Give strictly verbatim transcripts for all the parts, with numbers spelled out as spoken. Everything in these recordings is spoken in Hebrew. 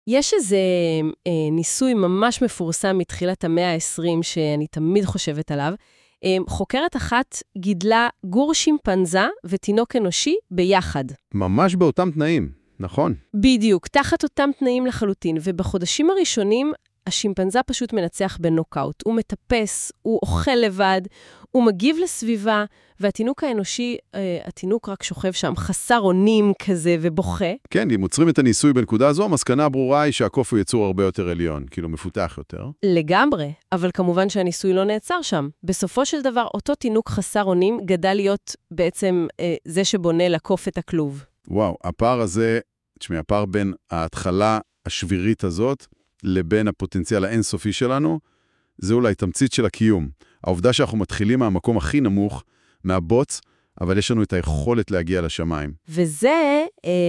יש איזה אה, ניסוי ממש מפורסם מתחילת המאה ה-עשרים שאני תמיד חושבת עליו. אה, חוקרת אחת גידלה גור שימפנזה ותינוק אנושי ביחד. ממש באותם תנאים, נכון? בדיוק, תחת אותם תנאים לחלוטין. ובחודשים הראשונים השימפנזה פשוט מנצח בנוקאוט. הוא מטפס, הוא אוכל לבד, הוא מגיב לסביבה, והתינוק האנושי, אה, התינוק רק שוכב שם חסר אונים כזה ובוכה. כן, אם עוצרים את הניסוי בנקודה הזו, המסקנה הברורה היא שהקוף הוא יצור הרבה יותר עליון, כאילו מפותח יותר. לגמרי, אבל כמובן שהניסוי לא נעצר שם. בסופו של דבר, אותו תינוק חסר אונים גדל להיות בעצם אה, זה שבונה לקוף את הכלוב. וואו, הפער הזה, תשמעי, הפער בין ההתחלה השבירית הזאת, לבין הפוטנציאל האינסופי שלנו, זה אולי תמצית של הקיום. העובדה שאנחנו מתחילים מהמקום הכי נמוך, מהבוץ, אבל יש לנו את היכולת להגיע לשמיים. וזה,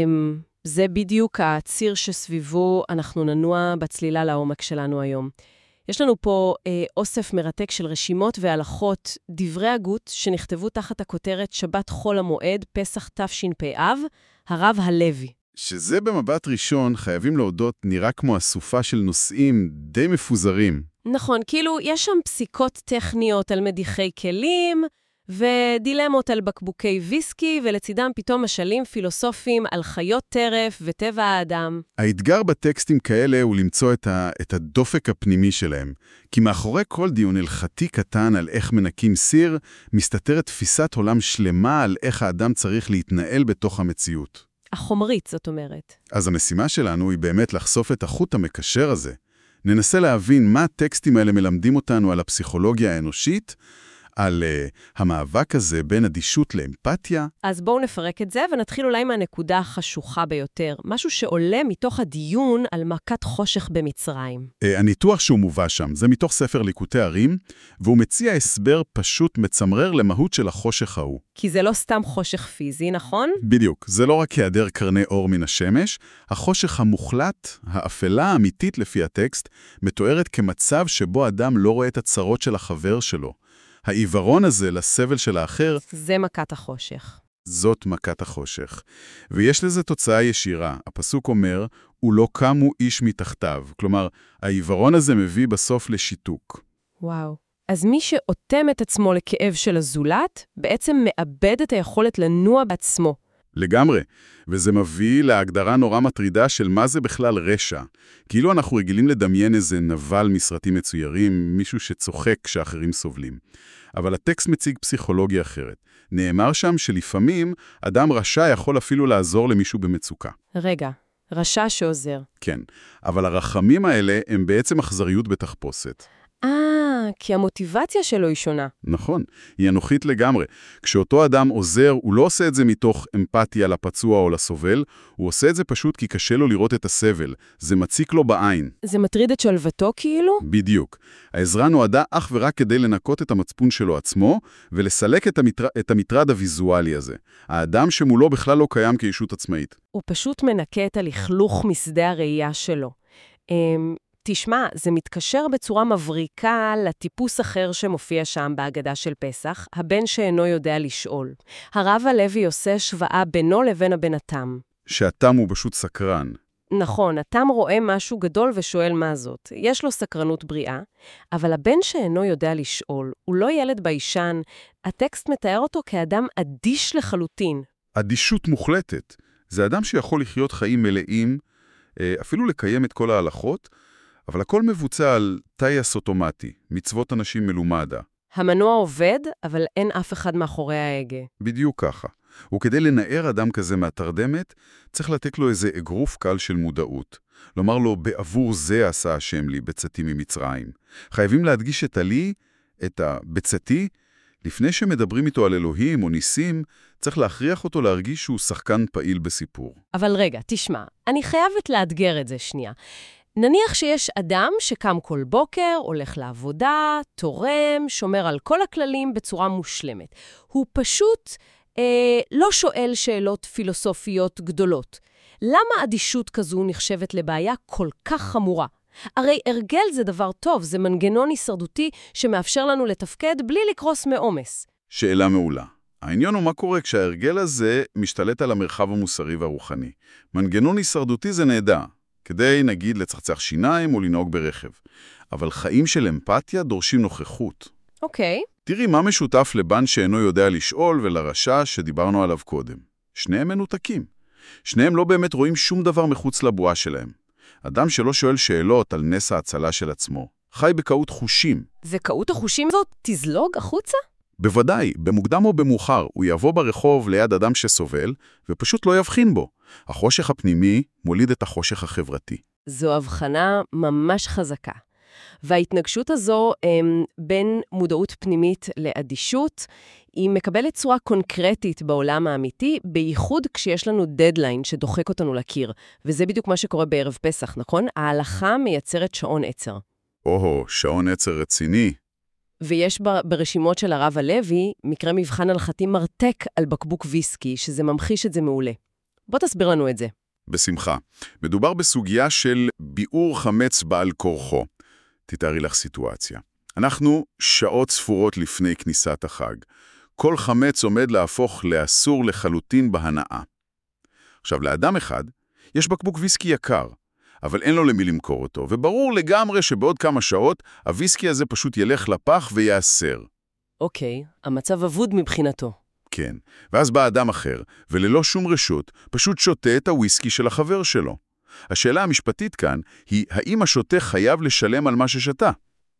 זה בדיוק הציר שסביבו אנחנו ננוע בצלילה לעומק שלנו היום. יש לנו פה אוסף מרתק של רשימות והלכות דברי הגות שנכתבו תחת הכותרת שבת חול המועד, פסח תשפ"א, הרב הלוי. שזה במבט ראשון, חייבים להודות, נראה כמו אסופה של נושאים די מפוזרים. נכון, כאילו יש שם פסיקות טכניות על מדיחי כלים, ודילמות על בקבוקי ויסקי, ולצידם פתאום משלים פילוסופיים על חיות טרף וטבע האדם. האתגר בטקסטים כאלה הוא למצוא את, ה, את הדופק הפנימי שלהם. כי מאחורי כל דיון הלכתי קטן על איך מנקים סיר, מסתתרת תפיסת עולם שלמה על איך האדם צריך להתנהל בתוך המציאות. החומרית, זאת אומרת. אז המשימה שלנו היא באמת לחשוף את החוט המקשר הזה. ננסה להבין מה הטקסטים האלה מלמדים אותנו על הפסיכולוגיה האנושית, על uh, המאבק הזה בין אדישות לאמפתיה. אז בואו נפרק את זה ונתחיל אולי מהנקודה החשוכה ביותר. משהו שעולה מתוך הדיון על מכת חושך במצרים. Uh, הניתוח שהוא מובא שם, זה מתוך ספר ליקוטי ערים, והוא מציע הסבר פשוט מצמרר למהות של החושך ההוא. כי זה לא סתם חושך פיזי, נכון? בדיוק. זה לא רק היעדר קרני אור מן השמש, החושך המוחלט, האפלה האמיתית לפי הטקסט, מתוארת כמצב שבו אדם לא רואה את הצרות של החבר שלו. העיוורון הזה לסבל של האחר, זה מכת החושך. זאת מכת החושך. ויש לזה תוצאה ישירה. הפסוק אומר, הוא לא קמו איש מתחתיו. כלומר, העיוורון הזה מביא בסוף לשיתוק. וואו. אז מי שאוטם את עצמו לכאב של הזולת, בעצם מאבד את היכולת לנוע בעצמו. לגמרי. וזה מביא להגדרה נורא מטרידה של מה זה בכלל רשע. כאילו אנחנו רגילים לדמיין איזה נבל מסרטים מצוירים, מישהו שצוחק כשאחרים סובלים. אבל הטקסט מציג פסיכולוגיה אחרת. נאמר שם שלפעמים אדם רשע יכול אפילו לעזור למישהו במצוקה. רגע, רשע שעוזר. כן, אבל הרחמים האלה הם בעצם אכזריות בתחפושת. אה, כי המוטיבציה שלו היא שונה. נכון, היא אנוכית לגמרי. כשאותו אדם עוזר, הוא לא עושה את זה מתוך אמפתיה לפצוע או לסובל, הוא עושה את זה פשוט כי קשה לו לראות את הסבל. זה מציק לו בעין. זה מטריד את שלוותו כאילו? בדיוק. העזרה נועדה אך ורק כדי לנקות את המצפון שלו עצמו, ולסלק את, המטר... את המטרד הוויזואלי הזה. האדם שמולו בכלל לא קיים כאישות עצמאית. הוא פשוט מנקה את הלכלוך משדה הראייה שלו. תשמע, זה מתקשר בצורה מבריקה לטיפוס אחר שמופיע שם בהגדה של פסח, הבן שאינו יודע לשאול. הרב הלוי עושה השוואה בינו לבין הבן התם. שהתם הוא פשוט סקרן. נכון, התם רואה משהו גדול ושואל מה זאת. יש לו סקרנות בריאה, אבל הבן שאינו יודע לשאול, הוא לא ילד ביישן. הטקסט מתאר אותו כאדם אדיש לחלוטין. אדישות מוחלטת. זה אדם שיכול לחיות חיים מלאים, אפילו לקיים את כל ההלכות, אבל הכל מבוצע על טייס אוטומטי, מצוות אנשים מלומדה. המנוע עובד, אבל אין אף אחד מאחורי ההגה. בדיוק ככה. וכדי לנער אדם כזה מהתרדמת, צריך לתת לו איזה אגרוף קל של מודעות. לומר לו, בעבור זה עשה השם לי בצאתי ממצרים. חייבים להדגיש את הלי, את הבצאתי, לפני שמדברים איתו על אלוהים או ניסים, צריך להכריח אותו להרגיש שהוא שחקן פעיל בסיפור. אבל רגע, תשמע, אני חייבת לאתגר את זה שנייה. נניח שיש אדם שקם כל בוקר, הולך לעבודה, תורם, שומר על כל הכללים בצורה מושלמת. הוא פשוט אה, לא שואל שאלות פילוסופיות גדולות. למה אדישות כזו נחשבת לבעיה כל כך חמורה? הרי הרגל זה דבר טוב, זה מנגנון הישרדותי שמאפשר לנו לתפקד בלי לקרוס מעומס. שאלה מעולה. העניין הוא מה קורה כשההרגל הזה משתלט על המרחב המוסרי והרוחני. מנגנון הישרדותי זה נהדר. כדי, נגיד, לצחצח שיניים או לנהוג ברכב. אבל חיים של אמפתיה דורשים נוכחות. אוקיי. תראי מה משותף לבן שאינו יודע לשאול ולרשע שדיברנו עליו קודם. שניהם מנותקים. שניהם לא באמת רואים שום דבר מחוץ לבועה שלהם. אדם שלא שואל שאלות על נס ההצלה של עצמו, חי בקהות חושים. וקהות החושים הזאת תזלוג החוצה? בוודאי, במוקדם או במאוחר, הוא יבוא ברחוב ליד אדם שסובל, ופשוט לא יבחין בו. החושך הפנימי מוליד את החושך החברתי. זו הבחנה ממש חזקה. וההתנגשות הזו הם, בין מודעות פנימית לאדישות, היא מקבלת צורה קונקרטית בעולם האמיתי, בייחוד כשיש לנו דדליין שדוחק אותנו לקיר. וזה בדיוק מה שקורה בערב פסח, נכון? ההלכה מייצרת שעון עצר. או, שעון עצר רציני. ויש ברשימות של הרב הלוי מקרה מבחן הלכתי מרתק על בקבוק ויסקי, שזה ממחיש את זה מעולה. בוא תסביר לנו את זה. בשמחה. מדובר בסוגיה של ביעור חמץ בעל כורחו. תתארי לך סיטואציה. אנחנו שעות ספורות לפני כניסת החג. כל חמץ עומד להפוך לאסור לחלוטין בהנאה. עכשיו, לאדם אחד יש בקבוק ויסקי יקר, אבל אין לו למי למכור אותו, וברור לגמרי שבעוד כמה שעות הוויסקי הזה פשוט ילך לפח ויאסר. אוקיי, המצב אבוד מבחינתו. כן, ואז בא אדם אחר, וללא שום רשות, פשוט שותה את הוויסקי של החבר שלו. השאלה המשפטית כאן היא, האם השותה חייב לשלם על מה ששתה?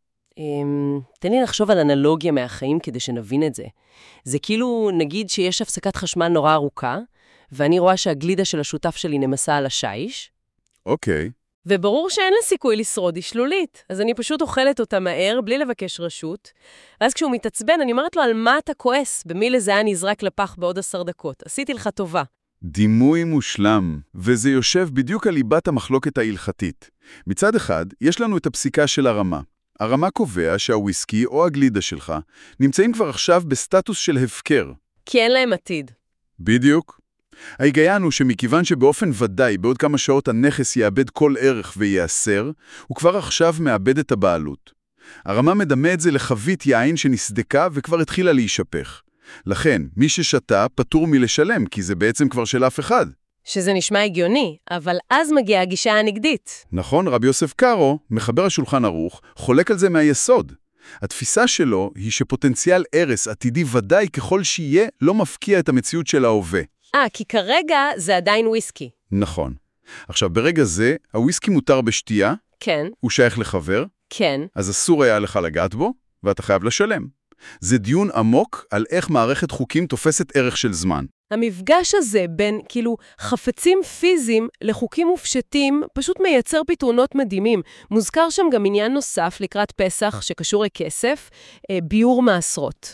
אמ, תן לי לחשוב על אנלוגיה מהחיים כדי שנבין את זה. זה כאילו, נגיד שיש הפסקת חשמל נורא ארוכה, ואני רואה שהגלידה של השותף שלי נמסה על השיש. אוקיי. וברור שאין לה סיכוי לשרוד, היא שלולית. אז אני פשוט אוכלת אותה מהר, בלי לבקש רשות. ואז כשהוא מתעצבן, אני אומרת לו, על מה אתה כועס? במי לזה היה נזרק לפח בעוד עשר דקות. עשיתי לך טובה. דימוי מושלם, וזה יושב בדיוק על ליבת המחלוקת ההלכתית. מצד אחד, יש לנו את הפסיקה של הרמה. הרמה קובע שהוויסקי או הגלידה שלך נמצאים כבר עכשיו בסטטוס של הפקר. כי אין להם עתיד. בדיוק. ההיגיון הוא שמכיוון שבאופן ודאי בעוד כמה שעות הנכס יאבד כל ערך ויאסר, הוא כבר עכשיו מאבד את הבעלות. הרמה מדמה את זה לחבית יין שנסדקה וכבר התחילה להישפך. לכן, מי ששתה פטור מלשלם, כי זה בעצם כבר של אף אחד. שזה נשמע הגיוני, אבל אז מגיעה הגישה הנגדית. נכון, רבי יוסף קארו, מחבר השולחן ערוך, חולק על זה מהיסוד. התפיסה שלו היא שפוטנציאל ערס עתידי ודאי ככל שיהיה לא מפקיע את המציאות של ההווה. אה, כי כרגע זה עדיין וויסקי. נכון. עכשיו, ברגע זה, הוויסקי מותר בשתייה, כן. הוא שייך לחבר, כן. אז אסור היה לך לגעת בו, ואתה חייב לשלם. זה דיון עמוק על איך מערכת חוקים תופסת ערך של זמן. המפגש הזה בין, כאילו, חפצים פיזיים לחוקים מופשטים פשוט מייצר פתרונות מדהימים. מוזכר שם גם עניין נוסף לקראת פסח שקשור לכסף, ביור מעשרות.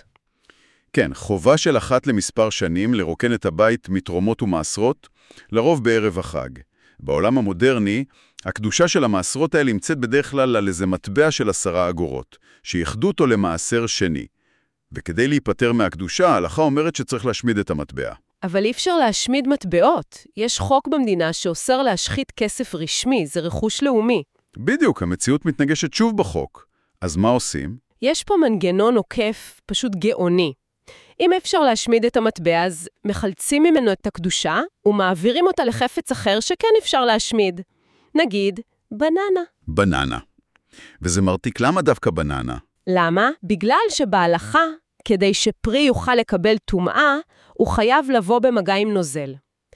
כן, חובה של אחת למספר שנים לרוקן את הבית מתרומות ומעשרות, לרוב בערב החג. בעולם המודרני, הקדושה של המעשרות האלה נמצאת בדרך כלל על איזה מטבע של עשרה אגורות, שיחדו אותו למעשר שני. וכדי להיפטר מהקדושה, ההלכה אומרת שצריך להשמיד את המטבע. אבל אי אפשר להשמיד מטבעות. יש חוק במדינה שאוסר להשחית כסף רשמי, זה רכוש לאומי. בדיוק, המציאות מתנגשת שוב בחוק. אז מה עושים? יש פה מנגנון עוקף פשוט גאוני. אם אפשר להשמיד את המטבע, אז מחלצים ממנו את הקדושה ומעבירים אותה לחפץ אחר שכן אפשר להשמיד. נגיד, בננה. בננה. וזה מרתיק, למה דווקא בננה? למה? בגלל שבהלכה, כדי שפרי יוכל לקבל טומאה, הוא חייב לבוא במגע עם נוזל.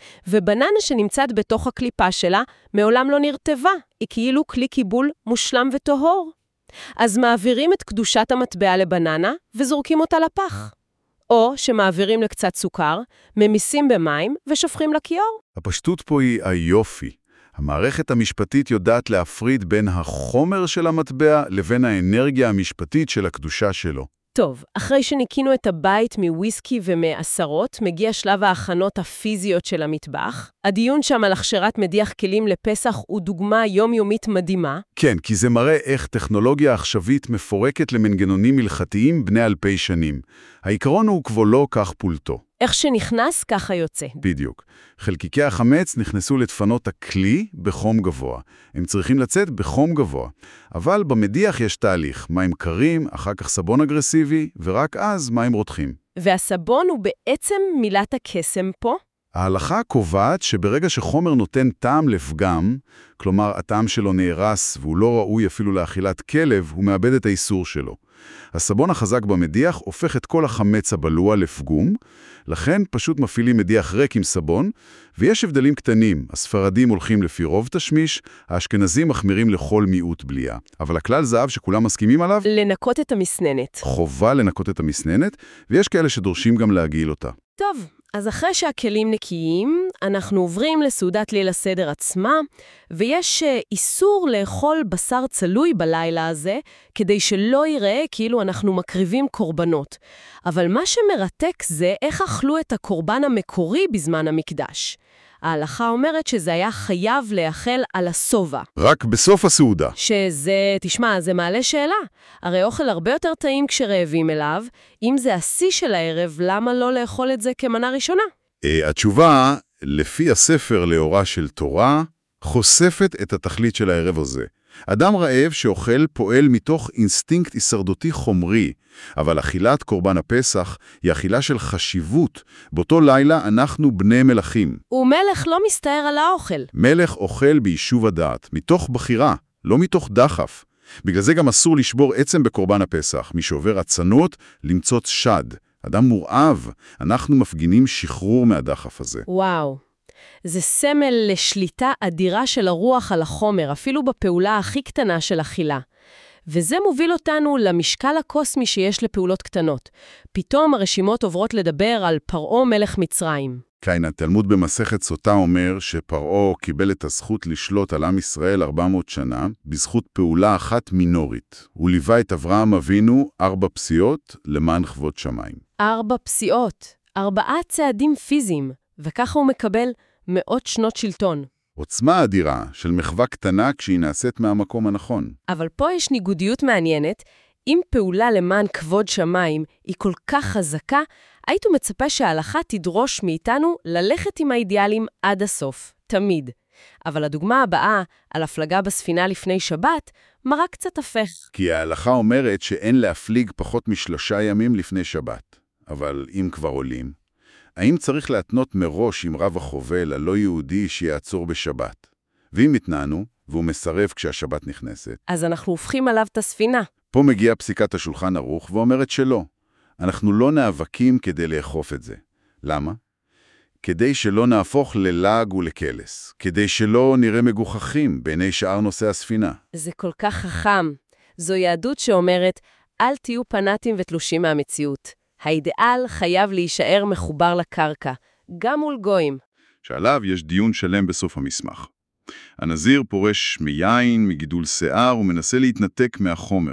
ובננה שנמצאת בתוך הקליפה שלה, מעולם לא נרטבה, היא כאילו כלי קיבול מושלם וטהור. אז מעבירים את קדושת המטבע לבננה וזורקים אותה לפח. או שמעבירים לקצת סוכר, ממיסים במים ושופכים לכיור. הפשטות פה היא היופי. המערכת המשפטית יודעת להפריד בין החומר של המטבע לבין האנרגיה המשפטית של הקדושה שלו. טוב, אחרי שניקינו את הבית מוויסקי ומעשרות, מגיע שלב ההכנות הפיזיות של המטבח. הדיון שם על הכשרת מדיח כלים לפסח הוא דוגמה יומיומית מדהימה. כן, כי זה מראה איך טכנולוגיה עכשווית מפורקת למנגנונים הלכתיים בני אלפי שנים. העיקרון הוא כבר לא כך פולטו. איך שנכנס, ככה יוצא. בדיוק. חלקיקי החמץ נכנסו לדפנות הכלי בחום גבוה. הם צריכים לצאת בחום גבוה. אבל במדיח יש תהליך. מים קרים, אחר כך סבון אגרסיבי, ורק אז מים רותחים. והסבון הוא בעצם מילת הקסם פה. ההלכה קובעת שברגע שחומר נותן טעם לפגם, כלומר הטעם שלו נהרס והוא לא ראוי אפילו לאכילת כלב, הוא מאבד את האיסור שלו. הסבון החזק במדיח הופך את כל החמץ הבלוע לפגום, לכן פשוט מפעילים מדיח ריק עם סבון, ויש הבדלים קטנים. הספרדים הולכים לפי רוב תשמיש, האשכנזים מחמירים לכל מיעוט בליעה. אבל הכלל זהב שכולם מסכימים עליו, לנקות את המסננת. חובה לנקות את המסננת, ויש כאלה שדורשים גם להגעיל אותה. טוב, אז אחרי שהכלים נקיים, אנחנו עוברים לסעודת ליל הסדר עצמה, ויש איסור לאכול בשר צלוי בלילה הזה, כדי שלא ייראה כאילו אנחנו מקריבים קורבנות. אבל מה שמרתק זה איך אכלו את הקורבן המקורי בזמן המקדש. ההלכה אומרת שזה היה חייב לאכל על הסובה. רק בסוף הסעודה. שזה, תשמע, זה מעלה שאלה. הרי אוכל הרבה יותר טעים כשרעבים אליו. אם זה השיא של הערב, למה לא לאכול את זה כמנה ראשונה? Uh, התשובה, לפי הספר לאורה של תורה, חושפת את התכלית של הערב הזה. אדם רעב שאוכל פועל מתוך אינסטינקט הישרדותי חומרי, אבל אכילת קורבן הפסח היא אכילה של חשיבות. באותו לילה אנחנו בני מלכים. ומלך לא מסתער על האוכל. מלך אוכל ביישוב הדעת, מתוך בחירה, לא מתוך דחף. בגלל זה גם אסור לשבור עצם בקורבן הפסח, מי שעובר עצנות למצוץ שד. אדם מורעב, אנחנו מפגינים שחרור מהדחף הזה. וואו. זה סמל לשליטה אדירה של הרוח על החומר, אפילו בפעולה הכי קטנה של אכילה. וזה מוביל אותנו למשקל הקוסמי שיש לפעולות קטנות. פתאום הרשימות עוברות לדבר על פרעה מלך מצרים. כן, התלמוד במסכת סוטה אומר שפרעה קיבל את הזכות לשלוט על עם ישראל ארבע מאות שנה, בזכות פעולה אחת מינורית. הוא ליווה את אברהם אבינו ארבע פסיעות למען כבוד שמיים. ארבע פסיעות, ארבעה צעדים פיזיים, וככה הוא מקבל מאות שנות שלטון. עוצמה אדירה של מחווה קטנה כשהיא נעשית מהמקום הנכון. אבל פה יש ניגודיות מעניינת. אם פעולה למען כבוד שמיים היא כל כך חזקה, הייתו מצפה שההלכה תדרוש מאיתנו ללכת עם האידיאלים עד הסוף, תמיד. אבל הדוגמה הבאה, על הפלגה בספינה לפני שבת, מראה קצת הפך. כי ההלכה אומרת שאין להפליג פחות משלושה ימים לפני שבת. אבל אם כבר עולים, האם צריך להתנות מראש עם רב החובל הלא יהודי שיעצור בשבת? ואם התנענו, והוא מסרב כשהשבת נכנסת, אז אנחנו הופכים עליו את הספינה. פה מגיעה פסיקת השולחן ערוך ואומרת שלא. אנחנו לא נאבקים כדי לאכוף את זה. למה? כדי שלא נהפוך ללעג ולקלס. כדי שלא נראה מגוחכים בעיני שאר נושא הספינה. זה כל כך חכם. זו יהדות שאומרת, אל תהיו פנאטים ותלושים מהמציאות. האידיאל חייב להישאר מחובר לקרקע, גם מול גויים. שעליו יש דיון שלם בסוף המסמך. הנזיר פורש מיין, מגידול שיער, ומנסה להתנתק מהחומר.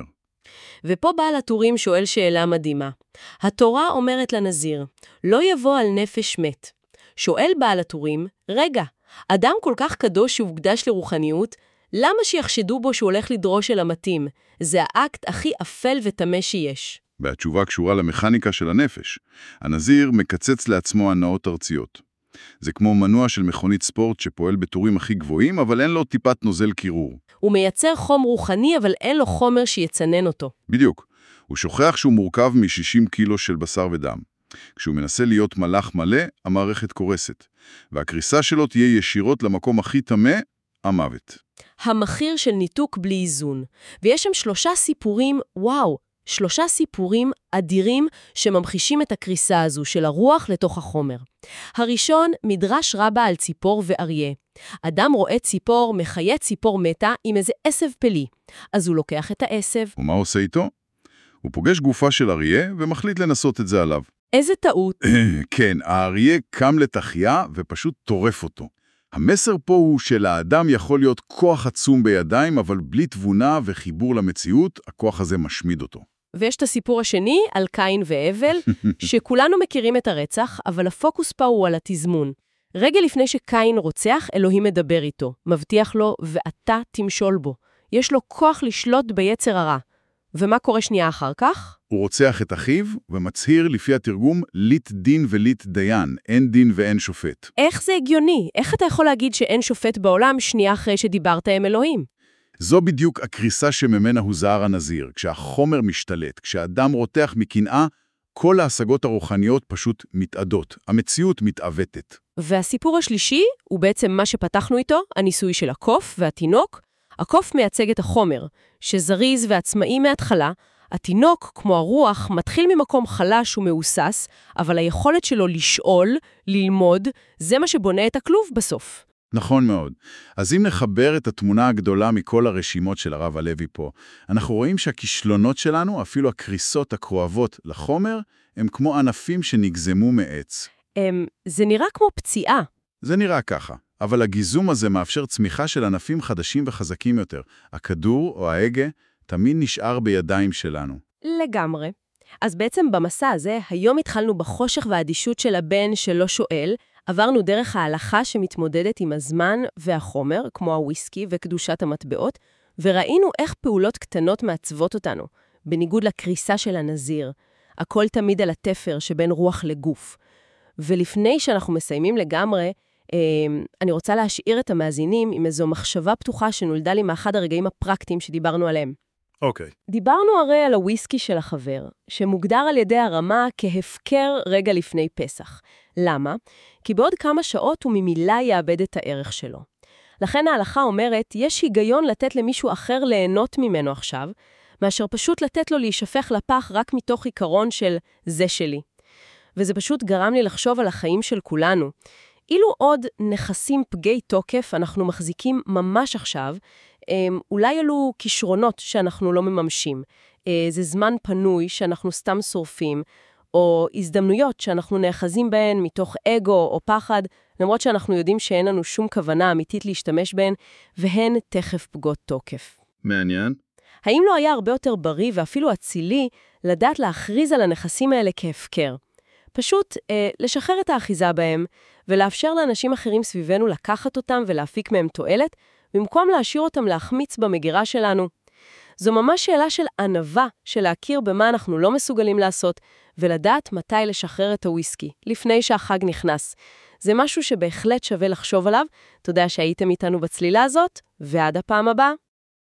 ופה בעל הטורים שואל שאלה מדהימה. התורה אומרת לנזיר, לא יבוא על נפש מת. שואל בעל הטורים, רגע, אדם כל כך קדוש שהוקדש לרוחניות, למה שיחשדו בו שהוא הולך לדרוש אל המתים? זה האקט הכי אפל ותמה שיש. והתשובה קשורה למכניקה של הנפש. הנזיר מקצץ לעצמו הנאות ארציות. זה כמו מנוע של מכונית ספורט שפועל בטורים הכי גבוהים, אבל אין לו טיפת נוזל קירור. הוא מייצר חום רוחני, אבל אין לו חומר שיצנן אותו. בדיוק. הוא שוכח שהוא מורכב מ-שישים קילו של בשר ודם. כשהוא מנסה להיות מלאך מלא, המערכת קורסת. והקריסה שלו תהיה ישירות למקום הכי תמה, המוות. המחיר של ניתוק בלי איזון. ויש שם שלושה סיפורים, וואו, שלושה סיפורים אדירים שממחישים את הקריסה הזו של הרוח לתוך החומר. הראשון, מדרש רבה על ציפור ואריה. אדם רואה ציפור, מחיה ציפור מתה עם איזה עשב פלי. אז הוא לוקח את העשב. ומה עושה איתו? הוא פוגש גופה של אריה ומחליט לנסות את זה עליו. איזה טעות. כן, האריה קם לתחייה ופשוט טורף אותו. המסר פה הוא שלאדם יכול להיות כוח עצום בידיים, אבל בלי תבונה וחיבור למציאות, הכוח הזה משמיד אותו. ויש את הסיפור השני על קין והבל, שכולנו מכירים את הרצח, אבל הפוקוס פה הוא על התזמון. רגע לפני שקין רוצח, אלוהים מדבר איתו, מבטיח לו, ואתה תמשול בו. יש לו כוח לשלוט ביצר הרע. ומה קורה שנייה אחר כך? הוא רוצח את אחיו ומצהיר לפי התרגום לית דין ולית דיין, אין דין ואין שופט. איך זה הגיוני? איך אתה יכול להגיד שאין שופט בעולם שנייה אחרי שדיברת עם אלוהים? זו בדיוק הקריסה שממנה הוזהר הנזיר, כשהחומר משתלט, כשהאדם רותח מקנאה, כל ההשגות הרוחניות פשוט מתאדות. המציאות מתעוותת. והסיפור השלישי הוא בעצם מה שפתחנו איתו, הניסוי של הקוף והתינוק. הקוף מייצג את החומר, שזריז ועצמאי מההתחלה. התינוק, כמו הרוח, מתחיל ממקום חלש ומאוסס, אבל היכולת שלו לשאול, ללמוד, זה מה שבונה את הכלוב בסוף. נכון מאוד. אז אם נחבר את התמונה הגדולה מכל הרשימות של הרב הלוי פה, אנחנו רואים שהכישלונות שלנו, אפילו הקריסות הכואבות לחומר, הם כמו ענפים שנגזמו מעץ. הם, זה נראה כמו פציעה. זה נראה ככה, אבל הגיזום הזה מאפשר צמיחה של ענפים חדשים וחזקים יותר. הכדור או ההגה תמיד נשאר בידיים שלנו. לגמרי. אז בעצם במסע הזה, היום התחלנו בחושך והאדישות של הבן שלא שואל, עברנו דרך ההלכה שמתמודדת עם הזמן והחומר, כמו הוויסקי וקדושת המטבעות, וראינו איך פעולות קטנות מעצבות אותנו, בניגוד לקריסה של הנזיר. הכל תמיד על התפר שבין רוח לגוף. ולפני שאנחנו מסיימים לגמרי, אני רוצה להשאיר את המאזינים עם איזו מחשבה פתוחה שנולדה לי מאחד הרגעים הפרקטיים שדיברנו עליהם. אוקיי. Okay. דיברנו הרי על הוויסקי של החבר, שמוגדר על ידי הרמה כהפקר רגע לפני פסח. למה? כי בעוד כמה שעות הוא ממילא יאבד את הערך שלו. לכן ההלכה אומרת, יש היגיון לתת למישהו אחר ליהנות ממנו עכשיו, מאשר פשוט לתת לו להישפך לפח רק מתוך עיקרון של זה שלי. וזה פשוט גרם לי לחשוב על החיים של כולנו. אילו עוד נכסים פגי תוקף אנחנו מחזיקים ממש עכשיו, אולי אלו כישרונות שאנחנו לא מממשים, זה זמן פנוי שאנחנו סתם שורפים, או הזדמנויות שאנחנו נאחזים בהן מתוך אגו או פחד, למרות שאנחנו יודעים שאין לנו שום כוונה אמיתית להשתמש בהן, והן תכף פגות תוקף. מעניין. האם לא היה הרבה יותר בריא ואפילו אצילי לדעת להכריז על הנכסים האלה כהפקר? פשוט אה, לשחרר את האחיזה בהם, ולאפשר לאנשים אחרים סביבנו לקחת אותם ולהפיק מהם תועלת, במקום להשאיר אותם להחמיץ במגירה שלנו. זו ממש שאלה של ענווה, של להכיר במה אנחנו לא מסוגלים לעשות, ולדעת מתי לשחרר את הוויסקי, לפני שהחג נכנס. זה משהו שבהחלט שווה לחשוב עליו. תודה שהייתם איתנו בצלילה הזאת, ועד הפעם הבאה.